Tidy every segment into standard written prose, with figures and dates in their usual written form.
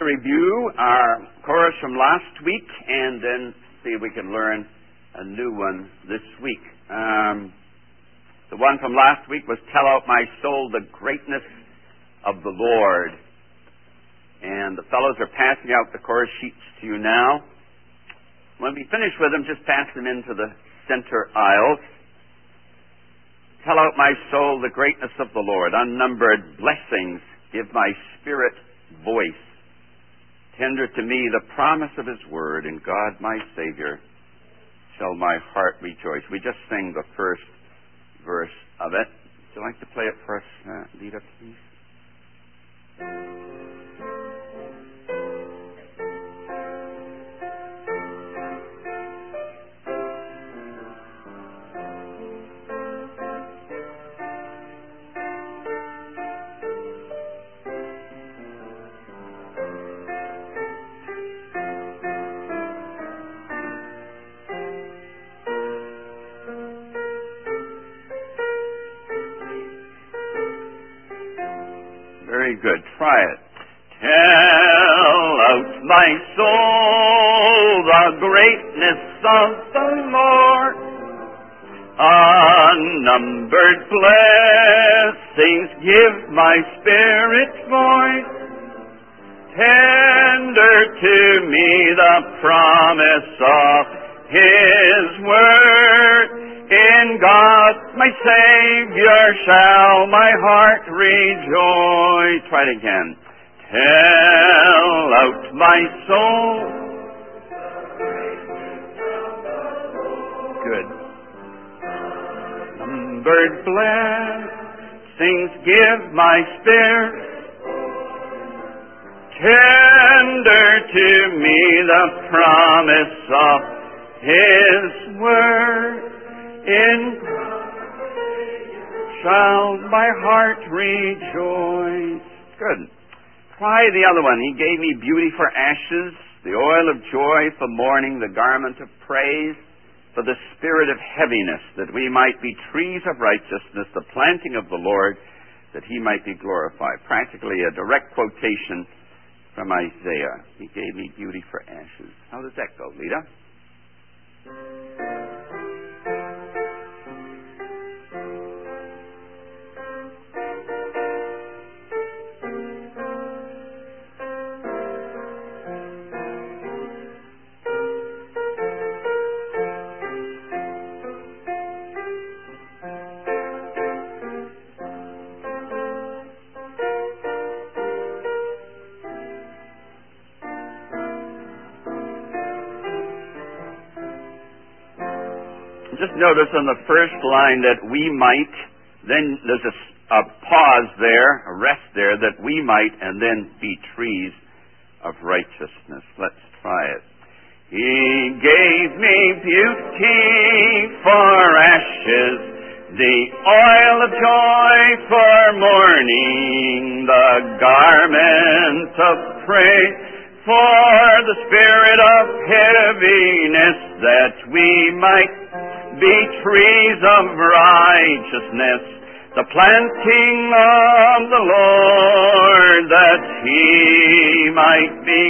review our chorus from last week and then see if we can learn a new one this week. The one from last week was "Tell Out My Soul the Greatness of the Lord." And the fellows are passing out the chorus sheets to you now. When we finish with them, just pass them into the center aisles. Tell out my soul the greatness of the Lord. Unnumbered blessings give my spirit voice. Tender to me the promise of His word. In God my Savior shall my heart rejoice. We just sang the first verse of it. Would you like to play it for us, Lita, please? Very good. Try it. Tell out my soul the greatness of the Lord. Unnumbered blessings give my spirit voice. Tender to me the promise of His word. In God my Savior shall my heart rejoice. Try it again. Tell out my soul. Good. Numbered blessings give my spirit. Tender to me the promise of His word. In shall my heart rejoice. Good. Try the other one. He gave me beauty for ashes, the oil of joy for mourning, the garment of praise for the spirit of heaviness, that we might be trees of righteousness, the planting of the Lord, that He might be glorified. Practically a direct quotation from Isaiah. He gave me beauty for ashes. How does that go, Lita? Just notice on the first line that we might, then there's a pause there, a rest there, that we might, and then be trees of righteousness. Let's try it. He gave me beauty for ashes, the oil of joy for mourning, the garment of praise for the spirit of heaviness, that we might be trees of righteousness, the planting of the Lord, that He might be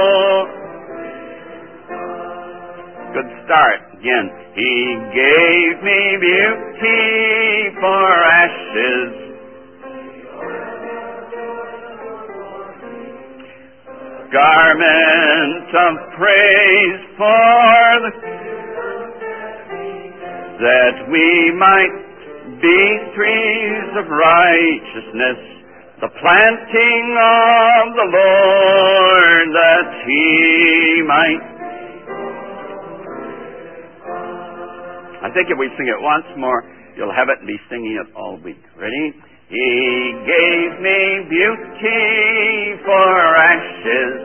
glorified. Good start. Again. He gave me beauty for ashes, garment of praise for the that we might be trees of righteousness, the planting of the Lord, that He might. I think if we sing it once more, you'll have it and be singing it all week. Ready? He gave me beauty for ashes,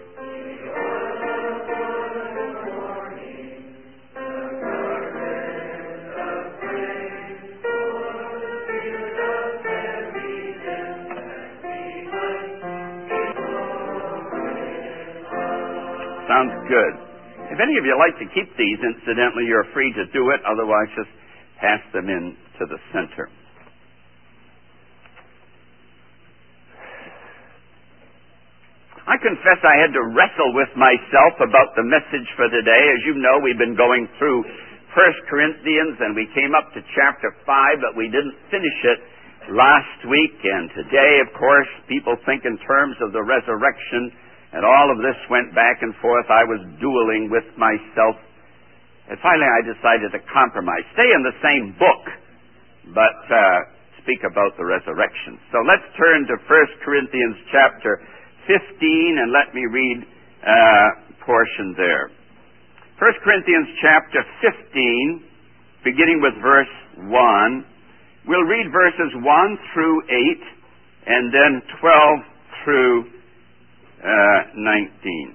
sounds good. If any of you like to keep these, incidentally, you're free to do it. Otherwise, just pass them in to the center. I confess I had to wrestle with myself about the message for today. As you know, we've been going through 1 Corinthians, and we came up to chapter 5, but we didn't finish it last week. And today, of course, people think in terms of the resurrection, and all of this went back and forth. I was dueling with myself. And finally, I decided to compromise. Stay in the same book, but speak about the resurrection. So let's turn to 1 Corinthians chapter 15, and let me read a portion there. 1 Corinthians chapter 15, beginning with verse 1. We'll read verses 1 through 8, and then 12 through 19.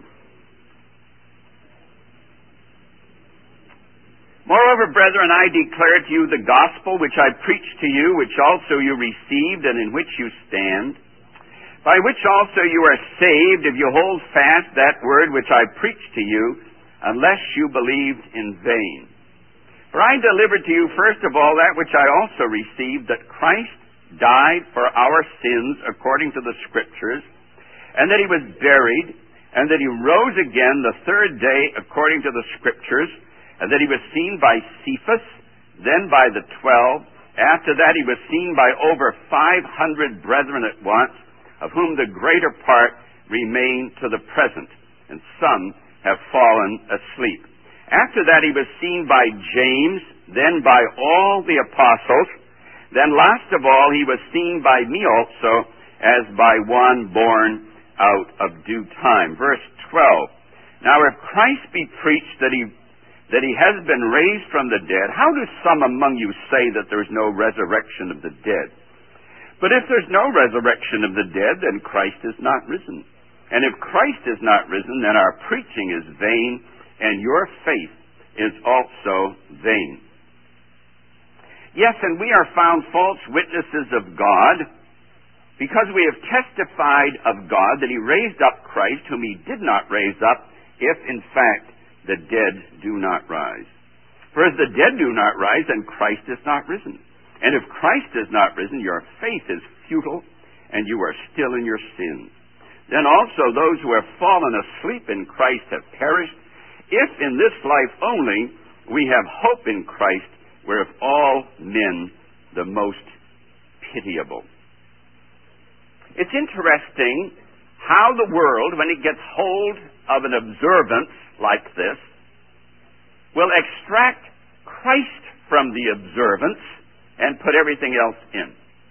Moreover, brethren, I declare to you the gospel which I preached to you, which also you received, and in which you stand, by which also you are saved, if you hold fast that word which I preached to you, unless you believed in vain. For I delivered to you first of all that which I also received, that Christ died for our sins according to the Scriptures, and that he was buried, and that he rose again the third day according to the Scriptures, and that he was seen by Cephas, then by the 12. After that he was seen by over 500 brethren at once, of whom the greater part remain to the present, and some have fallen asleep. After that he was seen by James, then by all the apostles. Then last of all he was seen by me also, as by one born out of due time. Verse 12. Now if Christ be preached that he has been raised from the dead, how do some among you say that there is no resurrection of the dead? But if there's no resurrection of the dead, then Christ is not risen. And if Christ is not risen, then our preaching is vain, and your faith is also vain. Yes, and we are found false witnesses of God, because we have testified of God that he raised up Christ, whom he did not raise up, if in fact the dead do not rise. For as the dead do not rise, then Christ is not risen. And if Christ is not risen, your faith is futile, and you are still in your sins. Then also those who have fallen asleep in Christ have perished. If in this life only we have hope in Christ, whereof all men the most pitiable. It's interesting how the world, when it gets hold of an observance like this, will extract Christ from the observance and put everything else in.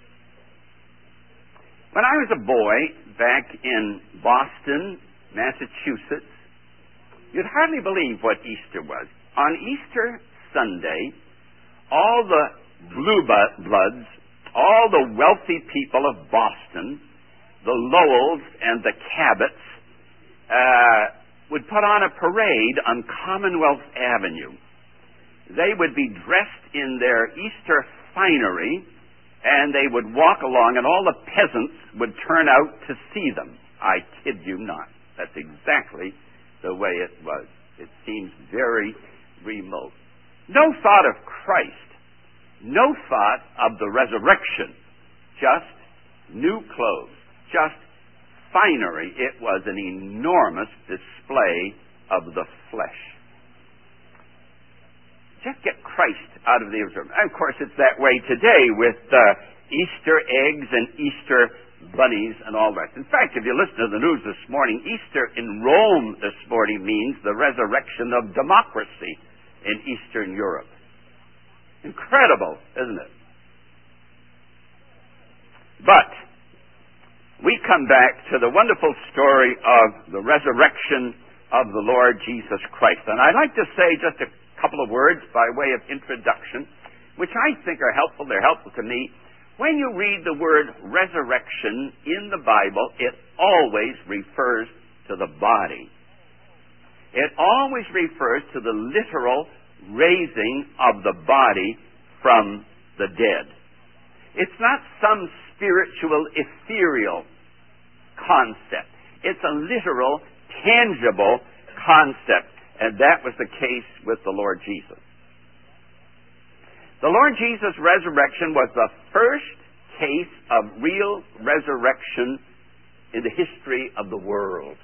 When I was a boy back in Boston, Massachusetts, you'd hardly believe what Easter was. On Easter Sunday, all the blue bloods, all the wealthy people of Boston, the Lowells and the Cabots, would put on a parade on Commonwealth Avenue. They would be dressed in their Easter finery, and they would walk along, and all the peasants would turn out to see them. I kid you not. That's exactly the way it was. It seems very remote. No thought of Christ. No thought of the resurrection. Just new clothes. Just finery. It was an enormous display of the flesh. Just get Christ out of the observance. And of course, it's that way today with Easter eggs and Easter bunnies and all that. In fact, if you listen to the news this morning, Easter in Rome this morning means the resurrection of democracy in Eastern Europe. Incredible, isn't it? But we come back to the wonderful story of the resurrection of the Lord Jesus Christ. And I'd like to say just a couple of words by way of introduction, which I think are helpful. They're helpful to me. When you read the word resurrection in the Bible, it always refers to the body. It always refers to the literal raising of the body from the dead. It's not some spiritual, ethereal concept. It's a literal, tangible concept. And that was the case with the Lord Jesus. The Lord Jesus' resurrection was the first case of real resurrection in the history of the world.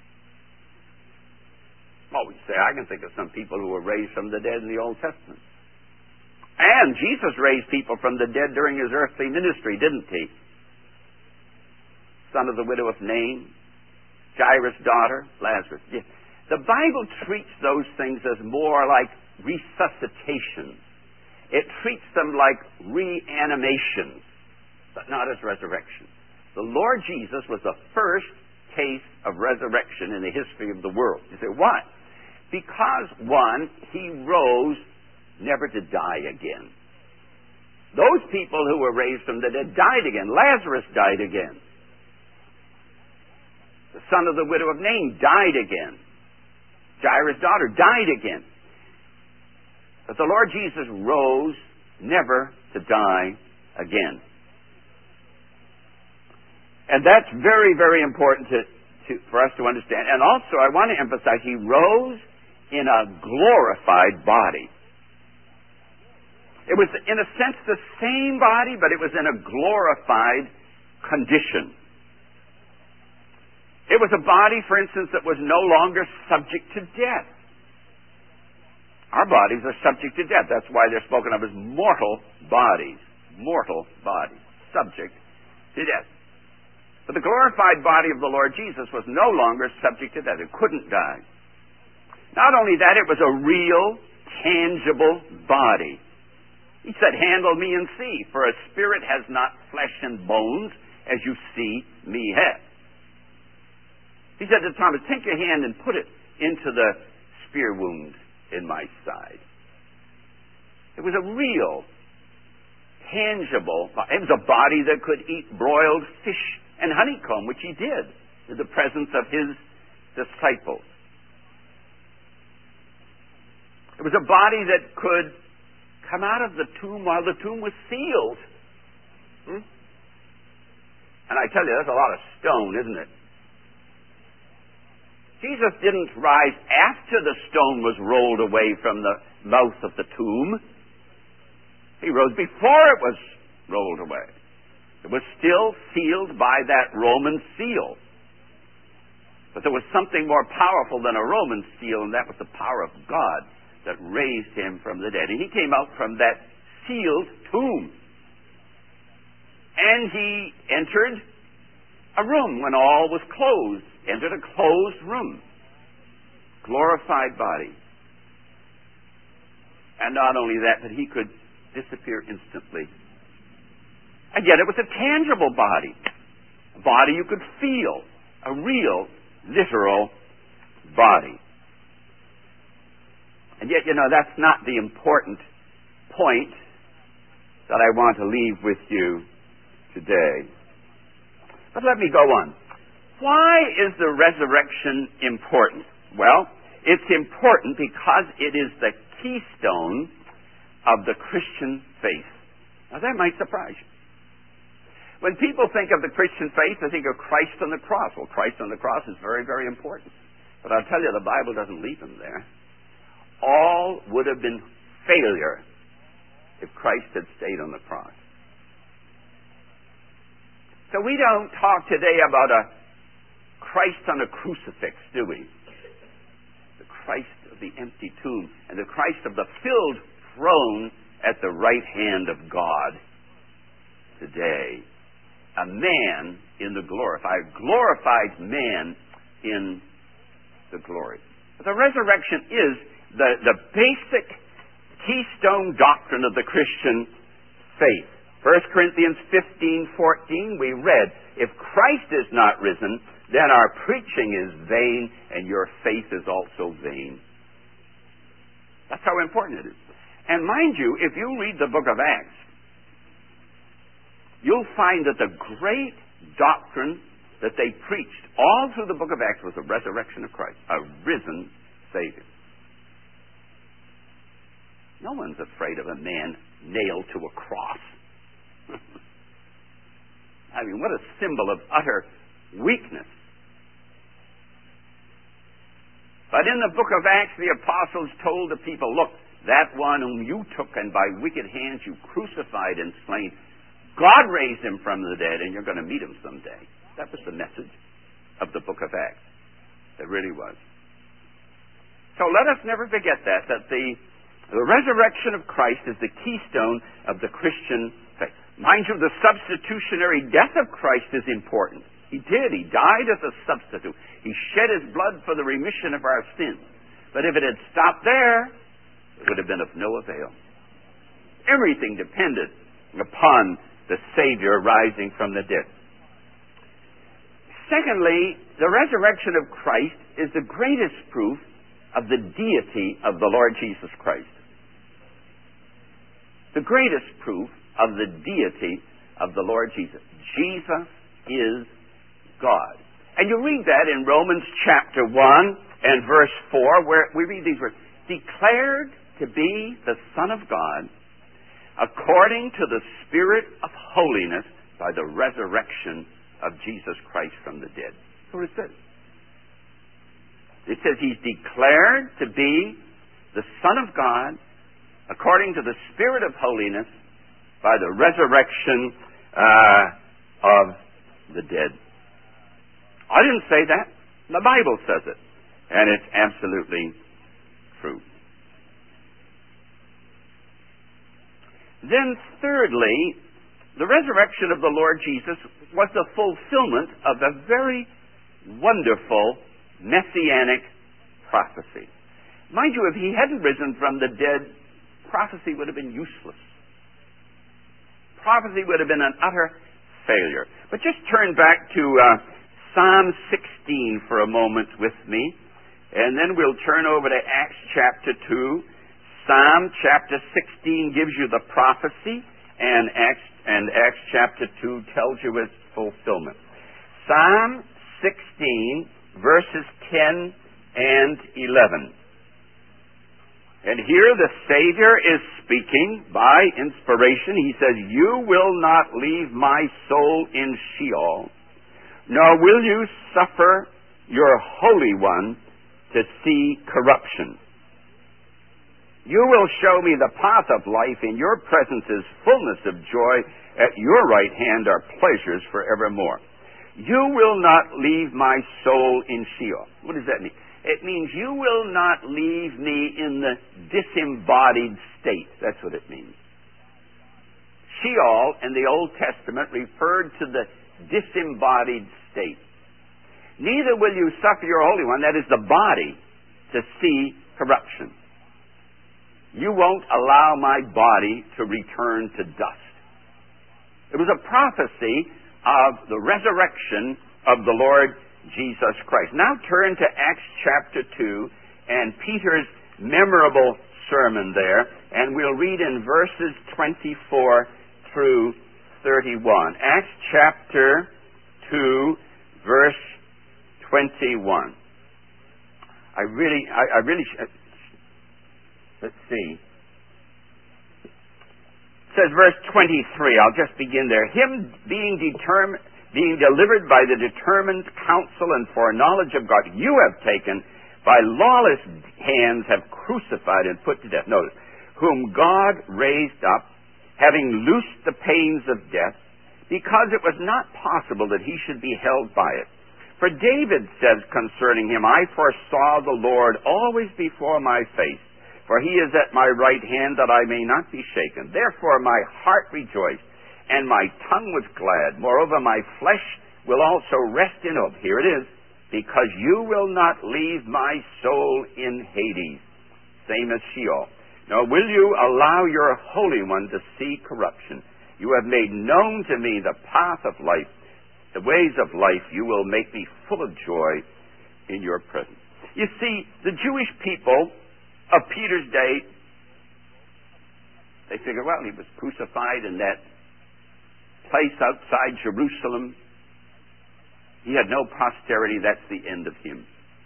Well, we say, I can think of some people who were raised from the dead in the Old Testament. And Jesus raised people from the dead during his earthly ministry, didn't he? Son of the widow of Nain, Jairus' daughter, Lazarus. The Bible treats those things as more like resuscitations. It treats them like reanimations, but not as resurrection. The Lord Jesus was the first case of resurrection in the history of the world. You say, why? Because, one, he rose never to die again. Those people who were raised from the dead died again. Lazarus died again. The son of the widow of Nain died again. Jairus' daughter died again. But the Lord Jesus rose never to die again. And that's very, very important for us to understand. And also, I want to emphasize, he rose in a glorified body. It was, in a sense, the same body, but it was in a glorified condition. It was a body, for instance, that was no longer subject to death. Our bodies are subject to death. That's why they're spoken of as mortal bodies. Mortal bodies, subject to death. But the glorified body of the Lord Jesus was no longer subject to death. It couldn't die. Not only that, it was a real, tangible body. He said, handle me and see, for a spirit has not flesh and bones as you see me have. He said to Thomas, take your hand and put it into the spear wound in my side. It was a real, tangible, it was a body that could eat broiled fish and honeycomb, which he did in the presence of his disciples. It was a body that could come out of the tomb while the tomb was sealed. And I tell you, that's a lot of stone, isn't it? Jesus didn't rise after the stone was rolled away from the mouth of the tomb. He rose before it was rolled away. It was still sealed by that Roman seal. But there was something more powerful than a Roman seal, and that was the power of God that raised him from the dead. And he came out from that sealed tomb. And he entered a room when all was closed. Entered a closed room. Glorified body. And not only that, but he could disappear instantly. And yet it was a tangible body. A body you could feel. A real, literal body. And yet, that's not the important point that I want to leave with you today. But let me go on. Why is the resurrection important? Well, it's important because it is the keystone of the Christian faith. Now, that might surprise you. When people think of the Christian faith, they think of Christ on the cross. Well, Christ on the cross is very, very important. But I'll tell you, the Bible doesn't leave him there. All would have been failure if Christ had stayed on the cross. So we don't talk today about a Christ on a crucifix, do we? The Christ of the empty tomb and the Christ of the filled throne at the right hand of God today. A man in the glorified man in the glory. But the resurrection is the basic keystone doctrine of the Christian faith. 1 Corinthians 15:14, we read, if Christ is not risen, then our preaching is vain, and your faith is also vain. That's how important it is. And mind you, if you read the book of Acts, you'll find that the great doctrine that they preached all through the book of Acts was the resurrection of Christ, a risen Savior. No one's afraid of a man nailed to a cross. I mean, what a symbol of utter weakness. But in the book of Acts, the apostles told the people, look, that one whom you took and by wicked hands you crucified and slain, God raised him from the dead, and you're going to meet him someday. That was the message of the book of Acts. It really was. So let us never forget that the resurrection of Christ is the keystone of the Christian faith. Mind you, the substitutionary death of Christ is important. He did. He died as a substitute. He shed his blood for the remission of our sins. But if it had stopped there, it would have been of no avail. Everything depended upon the Savior rising from the dead. Secondly, the resurrection of Christ is the greatest proof of the deity of the Lord Jesus Christ. The greatest proof of the deity of the Lord Jesus. Jesus is God. And you read that in Romans chapter 1 and verse 4, where we read these words, declared to be the Son of God according to the Spirit of holiness by the resurrection of Jesus Christ from the dead. That's what it says. It says he's declared to be the Son of God according to the Spirit of holiness by the resurrection of the dead. I didn't say that. The Bible says it. And it's absolutely true. Then thirdly, the resurrection of the Lord Jesus was the fulfillment of a very wonderful messianic prophecy. Mind you, if he hadn't risen from the dead, prophecy would have been useless. Prophecy would have been an utter failure. But just turn back to Psalm 16 for a moment with me, and then we'll turn over to Acts chapter 2. Psalm chapter 16 gives you the prophecy, and Acts chapter 2 tells you its fulfillment. Psalm 16, verses 10 and 11. And here the Savior is speaking by inspiration. He says, you will not leave my soul in Sheol, nor will you suffer your Holy One to see corruption. You will show me the path of life. In your presence is fullness of joy. At your right hand are pleasures forevermore. You will not leave my soul in Sheol. What does that mean? It means you will not leave me in the disembodied state. That's what it means. Sheol in the Old Testament referred to the disembodied state. Neither will you suffer your Holy One, that is the body, to see corruption. You won't allow my body to return to dust. It was a prophecy of the resurrection of the Lord Jesus Christ. Now turn to Acts chapter 2 and Peter's memorable sermon there, and we'll read in verses 24 through 31. Acts chapter 2, verse 21. Let's see. It says verse 23. I'll just begin there. Him being delivered by the determined counsel and foreknowledge of God, you have taken by lawless hands, have crucified and put to death. Notice, whom God raised up, having loosed the pains of death, because it was not possible that he should be held by it. For David says concerning him, I foresaw the Lord always before my face, for he is at my right hand, that I may not be shaken. Therefore my heart rejoiced, and my tongue was glad. Moreover, my flesh will also rest in hope. Here it is. Because you will not leave my soul in Hades, same as Sheol. Nor will you allow your Holy One to see corruption. You have made known to me the path of life. The ways of life. You will make me full of joy in your presence. You see, the Jewish people of Peter's day, they figured, well, he was crucified in that place outside Jerusalem. He had no posterity. That's the end of him.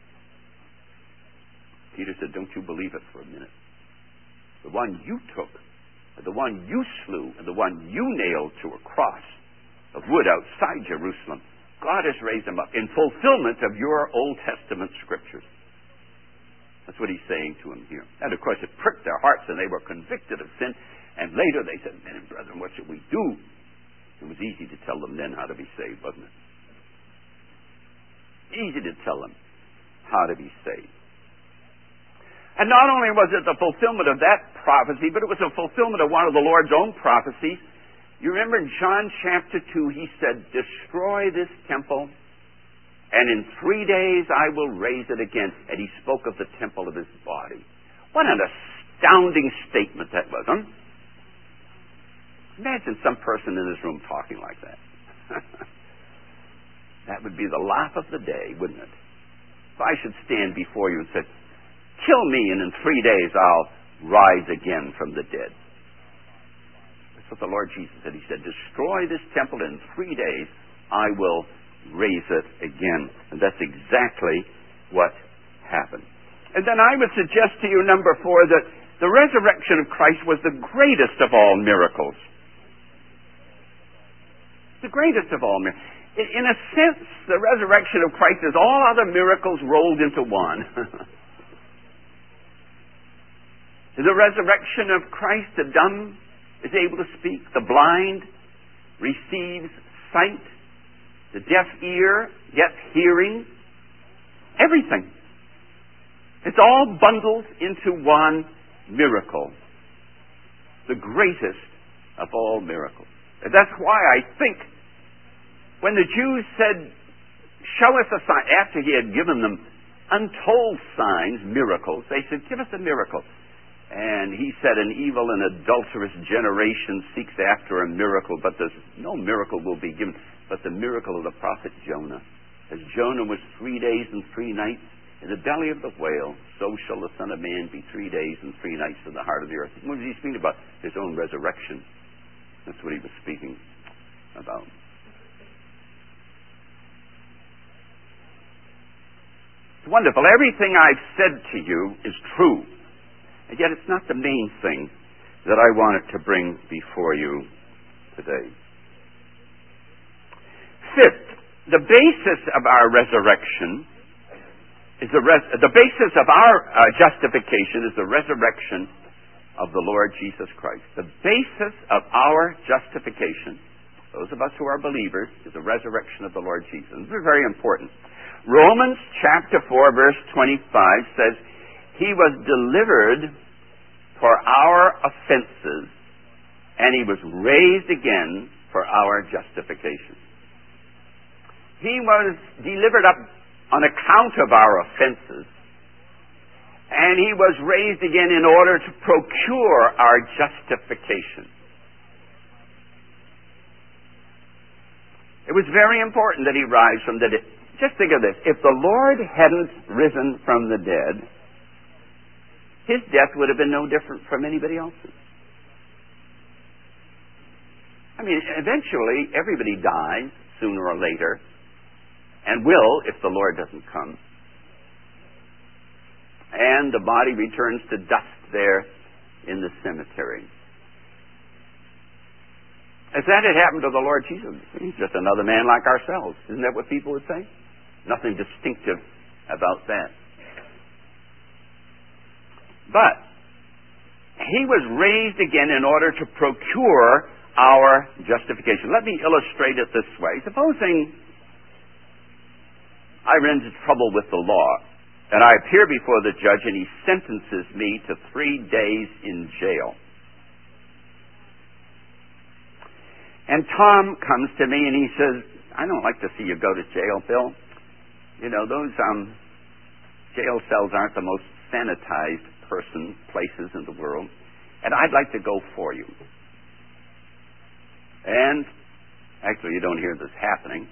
Peter said, don't you believe it for a minute. The one you took, the one you slew, and the one you nailed to a cross of wood outside Jerusalem, God has raised him up in fulfillment of your Old Testament scriptures. That's what he's saying to him here. And of course it pricked their hearts, and they were convicted of sin. And later they said, men and brethren, what should we do? It was easy to tell them then how to be saved, wasn't it? Easy to tell them how to be saved. And not only was it the fulfillment of that prophecy, but it was a fulfillment of one of the Lord's own prophecies. You remember in John chapter 2, he said, destroy this temple, and in 3 days I will raise it again. And he spoke of the temple of his body. What an astounding statement that was, huh? Imagine some person in this room talking like that. That would be the laugh of the day, wouldn't it? If I should stand before you and say, kill me, and in 3 days I'll rise again from the dead. That's what the Lord Jesus said. He said, destroy this temple, and in 3 days I will raise it again. And that's exactly what happened. And then I would suggest to you, number 4, that the resurrection of Christ was the greatest of all miracles. The greatest of all miracles. In a sense, the resurrection of Christ is all other miracles rolled into one. The resurrection of Christ, the dumb is able to speak, the blind receives sight, the deaf ear gets hearing, everything. It's all bundled into one miracle, the greatest of all miracles. And that's why I think when the Jews said, show us a sign, after he had given them untold signs, miracles, they said, give us a miracle. And he said, an evil and adulterous generation seeks after a miracle, but there's no miracle will be given, but the miracle of the prophet Jonah. As Jonah was 3 days and 3 nights in the belly of the whale, so shall the Son of Man be 3 days and 3 nights in the heart of the earth. What was he speaking about? His own resurrection. That's what he was speaking about. It's wonderful. Everything I've said to you is true. And yet it's not the main thing that I wanted to bring before you today. Fifth, the basis of our resurrection is the basis of our justification is the resurrection of the Lord Jesus Christ. The basis of our justification, those of us who are believers, is the resurrection of the Lord Jesus. This is very important. Romans chapter 4, verse 25 says, he was delivered for our offenses, and he was raised again for our justification. He was delivered up on account of our offenses, and he was raised again in order to procure our justification. It was very important that he rise from the dead. Just think of this. If the Lord hadn't risen from the dead, his death would have been no different from anybody else's. I mean, eventually, everybody dies sooner or later, and will if the Lord doesn't come. And the body returns to dust there in the cemetery. If that had happened to the Lord Jesus, he's just another man like ourselves. Isn't that what people would say? Nothing distinctive about that. But he was raised again in order to procure our justification. Let me illustrate it this way. Supposing I run into trouble with the law, and I appear before the judge, and he sentences me to 3 days in jail. And Tom comes to me and he says, I don't like to see you go to jail, Bill. You know, those jail cells aren't the most sanitized places in the world, and I'd like to go for you. And actually, you don't hear this happening.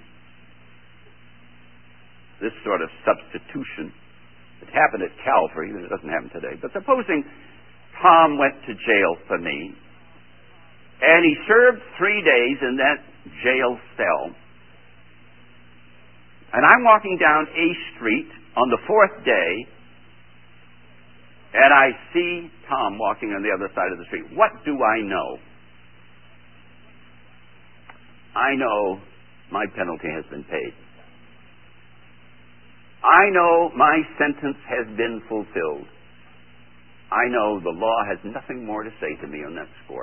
This sort of substitution. It happened at Calvary. It doesn't happen today. But supposing Tom went to jail for me, and he served 3 days in that jail cell, and I'm walking down A Street on the 4th day, and I see Tom walking on the other side of the street. What do I know? I know my penalty has been paid. I know my sentence has been fulfilled. I know the law has nothing more to say to me on that score.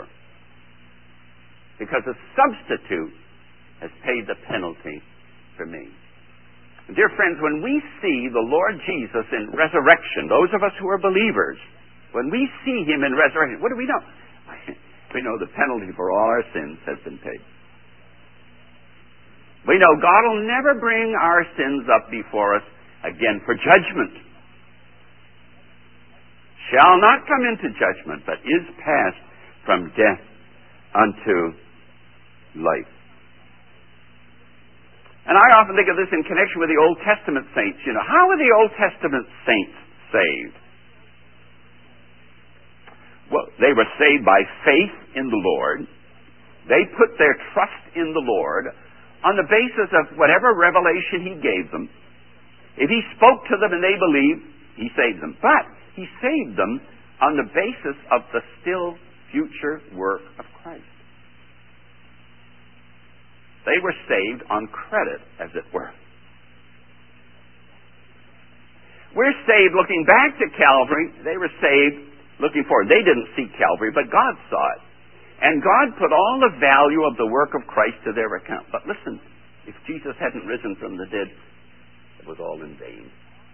Because a substitute has paid the penalty for me. Dear friends, when we see the Lord Jesus in resurrection, those of us who are believers, when we see Him in resurrection, what do we know? We know the penalty for all our sins has been paid. We know God will never bring our sins up before us again for judgment. Shall not come into judgment, but is passed from death unto life. And I often think of this in connection with the Old Testament saints. You know, how were the Old Testament saints saved? Well, they were saved by faith in the Lord. They put their trust in the Lord on the basis of whatever revelation He gave them. If He spoke to them and they believed, He saved them. But He saved them on the basis of the still future work of Christ. They were saved on credit, as it were. We're saved looking back to Calvary. They were saved looking forward. They didn't see Calvary, but God saw it. And God put all the value of the work of Christ to their account. But listen, if Jesus hadn't risen from the dead, it was all in vain.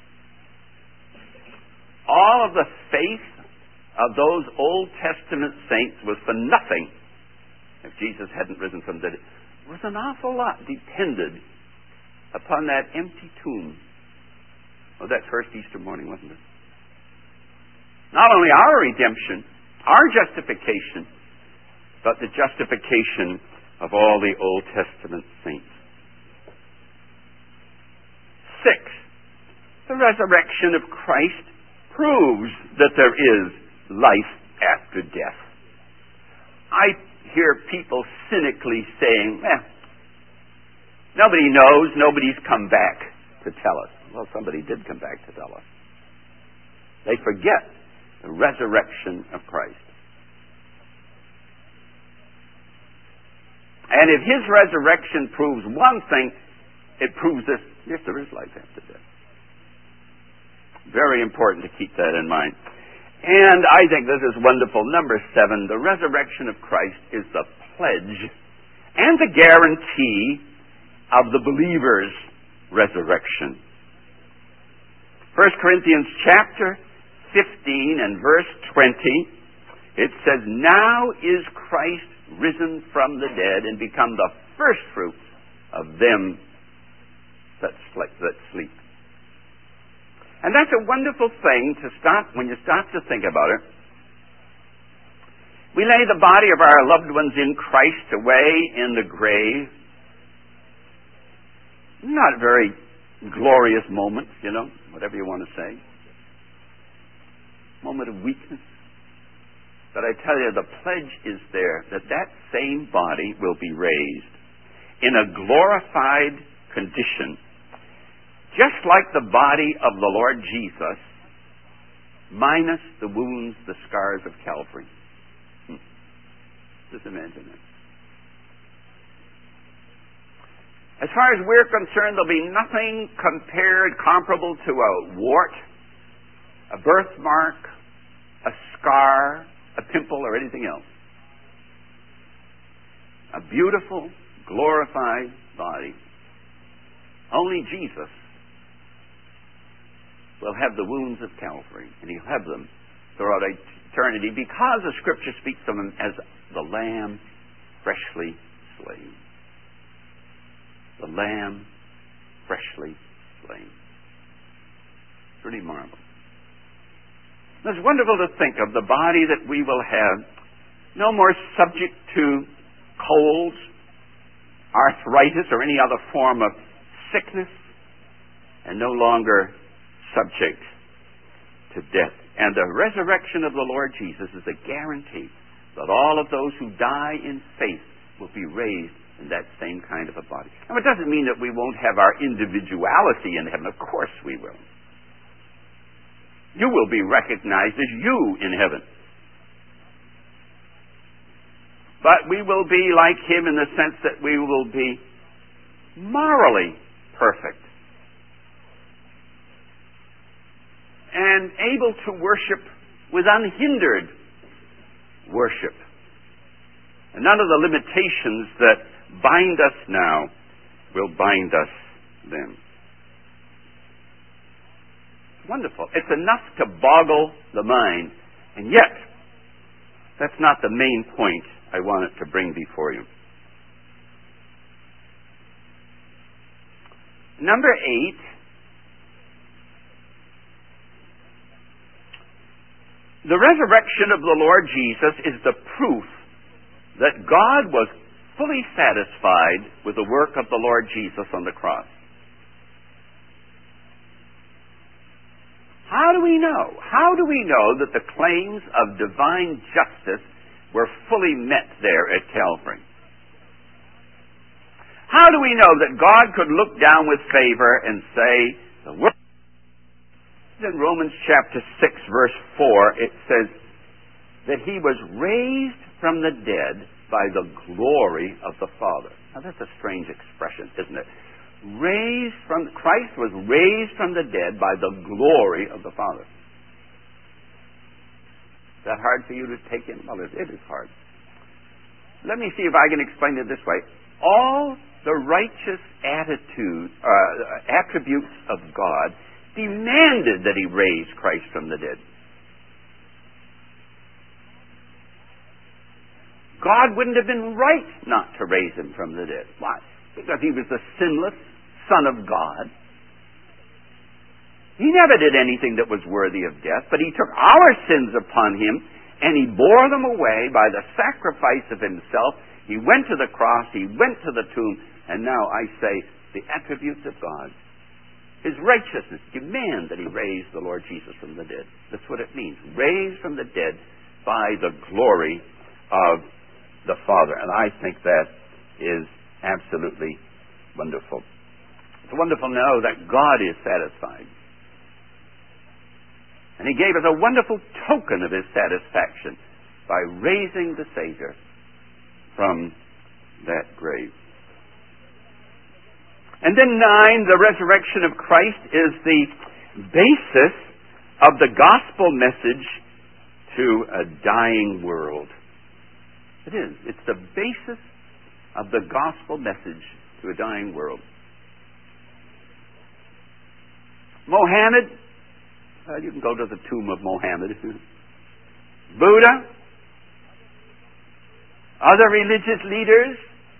All of the faith of those Old Testament saints was for nothing if Jesus hadn't risen from the dead. It was an awful lot depended upon that empty tomb of that first Easter morning, wasn't it? Not only our redemption, our justification, but the justification of all the Old Testament saints. 6. The resurrection of Christ proves that there is life after death. I hear people cynically saying, nobody knows, nobody's come back to tell us. Well, somebody did come back to tell us. They forget the resurrection of Christ. And if His resurrection proves one thing, it proves this: yes, there is life after death. Very important to keep that in mind. And I think this is wonderful. Number 7, the resurrection of Christ is the pledge and the guarantee of the believer's resurrection. 1 Corinthians chapter 15 and verse 20, it says, "Now is Christ risen from the dead and become the firstfruits of them that sleep." And that's a wonderful thing to start, when you start to think about it. We lay the body of our loved ones in Christ away in the grave. Not very glorious moments, whatever you want to say. Moment of weakness. But I tell you, the pledge is there that that same body will be raised in a glorified condition, just like the body of the Lord Jesus, minus the wounds, the scars of Calvary. Just imagine it. As far as we're concerned, there'll be nothing comparable to a wart, a birthmark, a scar, a pimple, or anything else. A beautiful, glorified body. Only Jesus will have the wounds of Calvary, and He'll have them throughout eternity, because the Scripture speaks of Him as the Lamb freshly slain. The Lamb freshly slain. Pretty marvelous. It's wonderful to think of the body that we will have, no more subject to colds, arthritis, or any other form of sickness, and no longer subject to death. And the resurrection of the Lord Jesus is a guarantee that all of those who die in faith will be raised in that same kind of a body. Now, it doesn't mean that we won't have our individuality in heaven. Of course we will. You will be recognized as you in heaven. But we will be like Him in the sense that we will be morally perfect and able to worship with unhindered worship. And none of the limitations that bind us now will bind us then. wonderful. It's enough to boggle the mind. And yet, that's not the main point I wanted to bring before you. Number 8, the resurrection of the Lord Jesus is the proof that God was fully satisfied with the work of the Lord Jesus on the cross. How do we know? How do we know that the claims of divine justice were fully met there at Calvary? How do we know that God could look down with favor and say, the work in Romans chapter 6, verse 4, it says that he was raised from the dead by the glory of the Father. Now that's a strange expression, isn't it? Christ was raised from the dead by the glory of the Father. Is that hard for you to take in? Well, it is hard. Let me see if I can explain it this way. All the righteous attributes of God demanded that he raise Christ from the dead. God wouldn't have been right not to raise him from the dead. Why? Because he was the sinless Son of God. He never did anything that was worthy of death, but he took our sins upon him and he bore them away by the sacrifice of himself. He went to the cross, he went to the tomb, and now I say the attributes of God, his righteousness, demand that he raise the Lord Jesus from the dead. That's what it means. Raised from the dead by the glory of the Father. And I think that is absolutely wonderful. It's wonderful to know that God is satisfied. And he gave us a wonderful token of his satisfaction by raising the Savior from that grave. And then 9, the resurrection of Christ is the basis of the gospel message to a dying world. It is. It's the basis of the gospel message to a dying world. Mohammed, you can go to the tomb of Mohammed. Buddha, other religious leaders,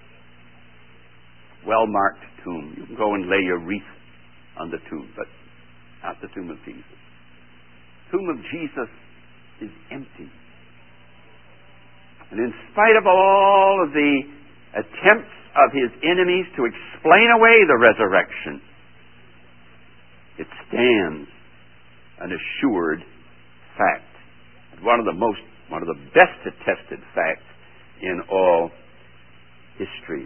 well-marked tomb. You can go and lay your wreath on the tomb, but not the tomb of Jesus. The tomb of Jesus is empty. And in spite of all of the attempts of his enemies to explain away the resurrection, it stands an assured fact. One of the best attested facts in all history.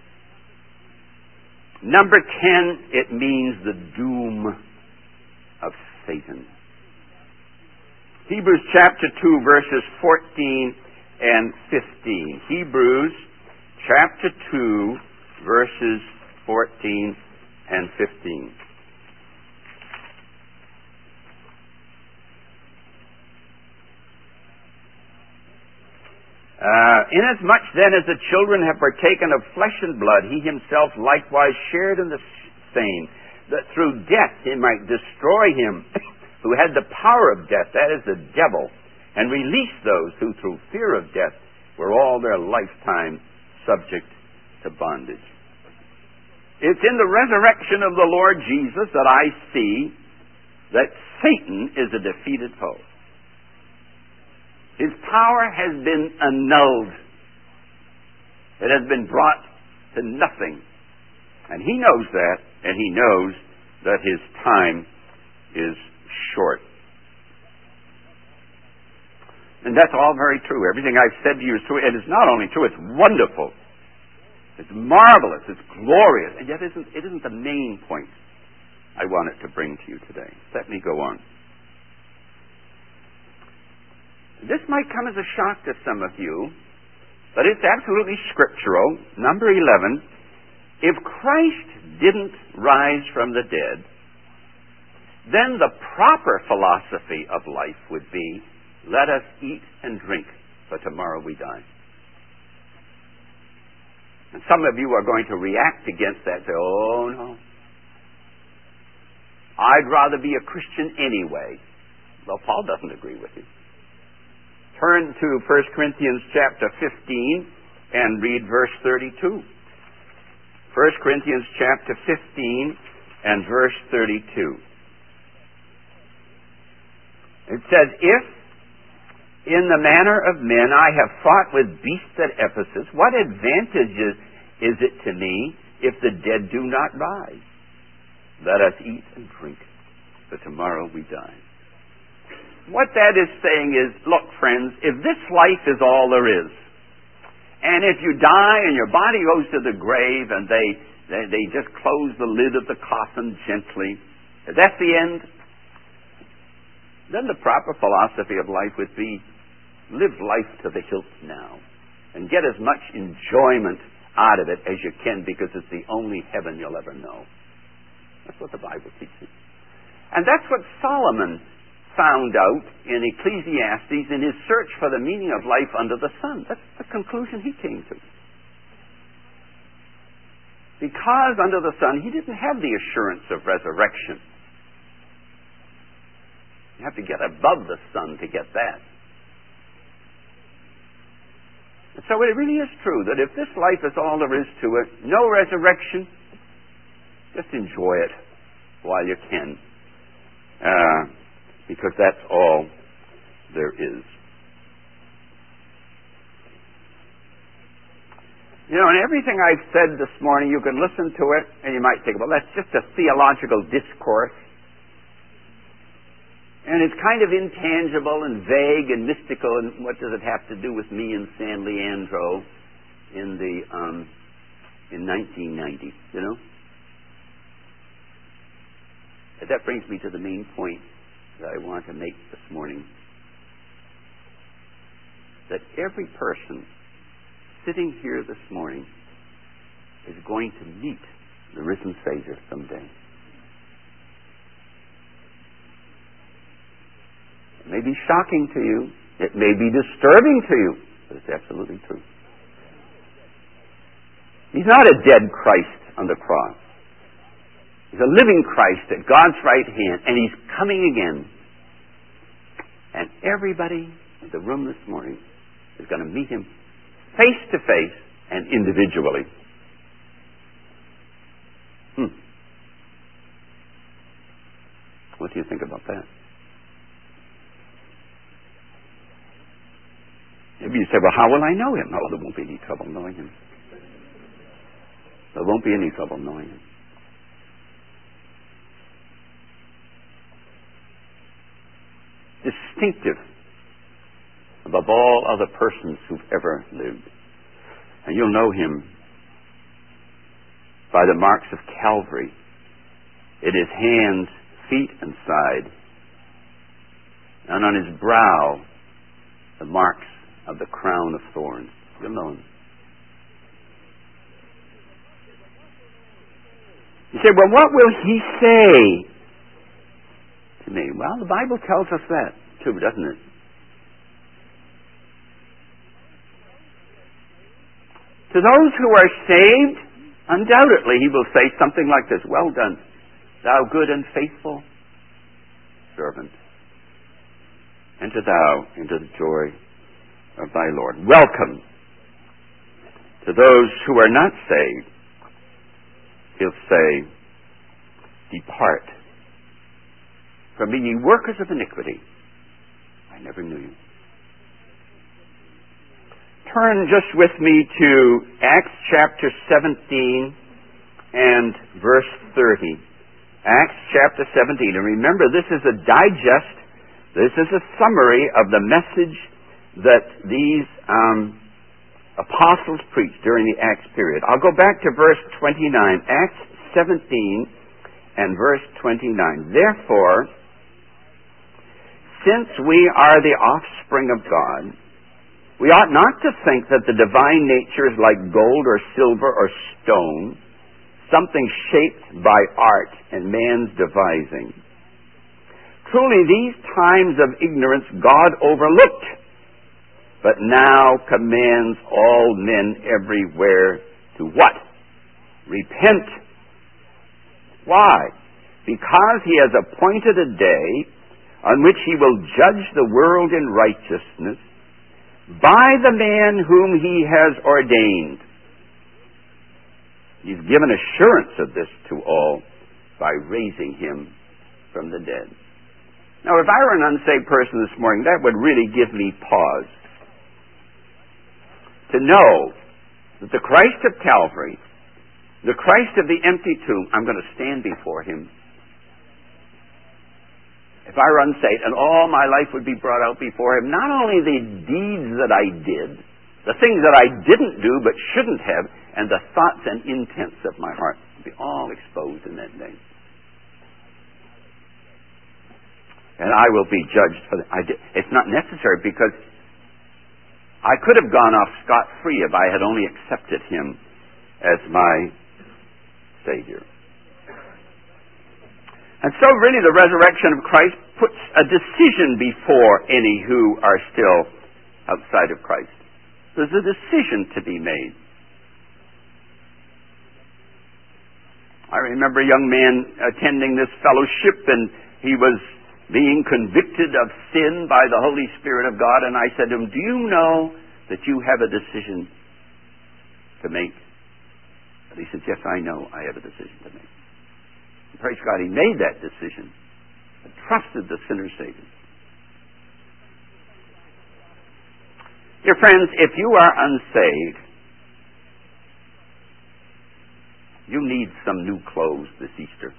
Number 10, it means the doom of Satan. Hebrews chapter 2, verses 14 and 15. Hebrews chapter 2, verses 14 and 15. Inasmuch then as the children have partaken of flesh and blood, he himself likewise shared in the same, that through death he might destroy him who had the power of death, that is the devil, and release those who through fear of death were all their lifetime subject to bondage. It's in the resurrection of the Lord Jesus that I see that Satan is a defeated foe. His power has been annulled. It has been brought to nothing. And he knows that, and he knows that his time is short. And that's all very true. Everything I've said to you is true. And it's not only true, it's wonderful. It's marvelous. It's glorious. And yet it isn't the main point I wanted to bring to you today. Let me go on. This might come as a shock to some of you, but it's absolutely scriptural. Number 11, if Christ didn't rise from the dead, then the proper philosophy of life would be, let us eat and drink, for tomorrow we die. And some of you are going to react against that and say, oh no, I'd rather be a Christian anyway. Well, Paul doesn't agree with you. Turn to 1 Corinthians chapter 15 and read verse 32. 1 Corinthians chapter 15 and verse 32. It says, if in the manner of men I have fought with beasts at Ephesus, what advantage is it to me if the dead do not rise? Let us eat and drink, for tomorrow we die. What that is saying is, look, friends, if this life is all there is, and if you die and your body goes to the grave and they just close the lid of the coffin gently, if that's the end, then the proper philosophy of life would be, live life to the hilt now and get as much enjoyment out of it as you can, because it's the only heaven you'll ever know. That's what the Bible teaches. And that's what Solomon found out in Ecclesiastes in his search for the meaning of life under the sun. That's the conclusion he came to. Because under the sun he didn't have the assurance of resurrection. You have to get above the sun to get that. And so it really is true that if this life is all there is to it, no resurrection, just enjoy it while you can. Because that's all there is. You know, and everything I've said this morning, you can listen to it and you might think, well, that's just a theological discourse. And it's kind of intangible and vague and mystical, and what does it have to do with me and San Leandro in 1990, you know? But that brings me to the main point that I want to make this morning. That every person sitting here this morning is going to meet the risen Savior someday. It may be shocking to you. It may be disturbing to you. But it's absolutely true. He's not a dead Christ on the cross. He's a living Christ at God's right hand, and He's coming again. And everybody in the room this morning is going to meet Him face to face and individually. What do you think about that? Maybe you say, well, how will I know Him? Oh, there won't be any trouble knowing Him. There won't be any trouble knowing Him. Distinctive above all other persons who've ever lived. And you'll know Him by the marks of Calvary in His hands, feet, and side, and on His brow the marks of the crown of thorns. You'll know Him. You say, well, what will He say to me? Well, the Bible tells us that too, doesn't it? To those who are saved, undoubtedly He will say something like this: well done, thou good and faithful servant. Enter thou into the joy of thy Lord. Welcome. To those who are not saved, He'll say, depart from me, ye workers of iniquity. I never knew you. Turn just with me to Acts chapter 17 and verse 30. Acts chapter 17. And remember, this is a digest. This is a summary of the message that these apostles preached during the Acts period. I'll go back to verse 29. Acts 17 and verse 29. Therefore, since we are the offspring of God, we ought not to think that the divine nature is like gold or silver or stone, something shaped by art and man's devising. Truly, these times of ignorance God overlooked, but now commands all men everywhere to what? Repent. Why? because he has appointed a day on which he will judge the world in righteousness by the man whom he has ordained. He's given assurance of this to all by raising him from the dead. Now, if I were an unsaved person this morning, that would really give me pause to know that the Christ of Calvary, the Christ of the empty tomb, I'm going to stand before him. If I were unsaved, and all my life would be brought out before him, not only the deeds that I did, the things that I didn't do but shouldn't have, and the thoughts and intents of my heart would be all exposed in that day. And I will be judged for that. It's not necessary, because I could have gone off scot-free if I had only accepted him as my Savior. And so really the resurrection of Christ puts a decision before any who are still outside of Christ. There's a decision to be made. I remember a young man attending this fellowship, and he was being convicted of sin by the Holy Spirit of God, and I said to him, do you know that you have a decision to make? And he said, yes, I know I have a decision to make. And praise God, he made that decision and trusted the sinner's Savior. Dear friends, if you are unsaved, you need some new clothes this Easter.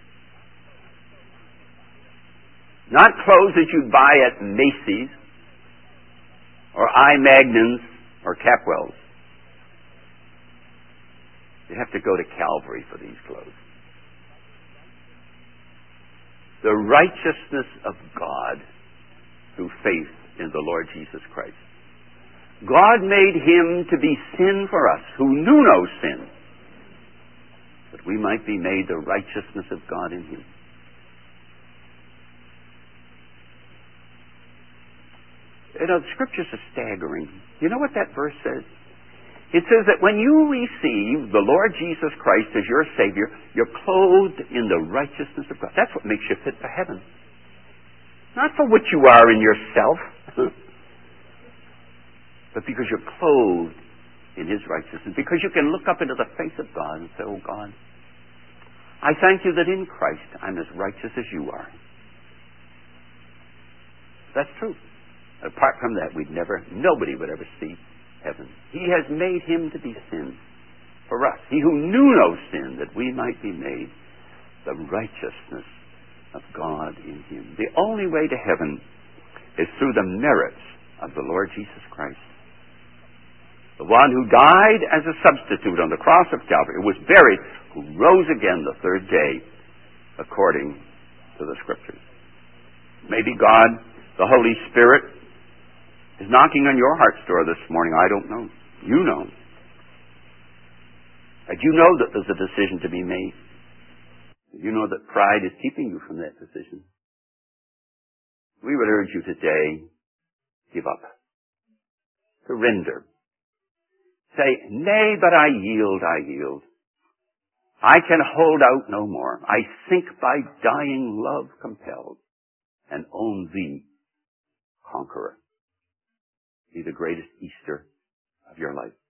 Not clothes that you buy at Macy's or I-Magnons or Capwells. You have to go to Calvary for these clothes. The righteousness of God through faith in the Lord Jesus Christ. God made him to be sin for us, who knew no sin, that we might be made the righteousness of God in him. You know, the Scriptures are staggering. You know what that verse says? It says that when you receive the Lord Jesus Christ as your Savior, you're clothed in the righteousness of God. That's what makes you fit for heaven. Not for what you are in yourself, but because you're clothed in his righteousness. Because you can look up into the face of God and say, oh God, I thank you that in Christ I'm as righteous as you are. That's true. Apart from that, nobody would ever see heaven. He has made him to be sin for us. He who knew no sin, that we might be made the righteousness of God in him. The only way to heaven is through the merits of the Lord Jesus Christ. The one who died as a substitute on the cross of Calvary, who was buried, who rose again the third day, according to the Scriptures. Maybe God, the Holy Spirit, is knocking on your heart's door this morning. I don't know. You know. And you know that there's a decision to be made. You know that pride is keeping you from that decision. We would urge you today, give up. Surrender. Say, nay, but I yield, I yield. I can hold out no more. I sink by dying love compelled, and own thee, conqueror. Be the greatest Easter of your life.